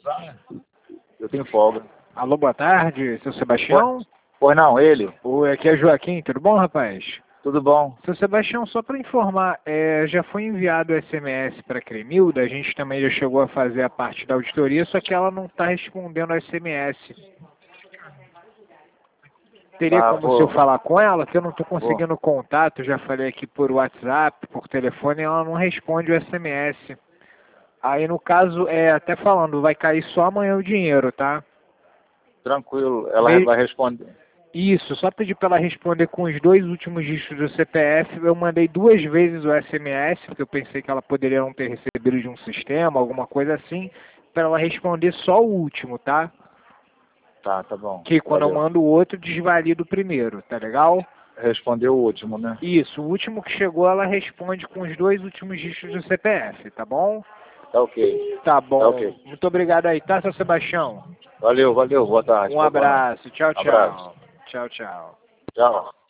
Eu tenho folga. Alô, boa tarde, seu Sebastião? Pois não, ele? Oi, aqui é Joaquim, tudo bom, rapaz? Tudo bom? Seu Sebastião, só para informar, já foi enviado o SMS para a Cremilda, a gente também já chegou a fazer a parte da auditoria, só que ela não está respondendo ao SMS. Teria como se eu falar com ela, que eu não estou conseguindo contato, já falei aqui por WhatsApp, por telefone, ela não responde o SMS. Aí no caso, até falando, vai cair só amanhã o dinheiro, tá? Tranquilo, ela vai responder. Isso, só pedir para ela responder com os 2 últimos dígitos do CPF. Eu mandei 2 vezes o SMS, porque eu pensei que ela poderia não ter recebido de um sistema, alguma coisa assim, para ela responder só o último, tá? Tá bom. Que quando eu mando o outro, desvalido o primeiro, tá legal? Respondeu o último, né? Isso, o último que chegou, ela responde com os 2 últimos dígitos do CPF, tá bom? Tá ok. Tá bom. Tá ok. Muito obrigado aí, tá, seu Sebastião? Valeu, boa tarde. Um abraço, tchau, tchau. Abraço. Tchau, tchau. Tchau.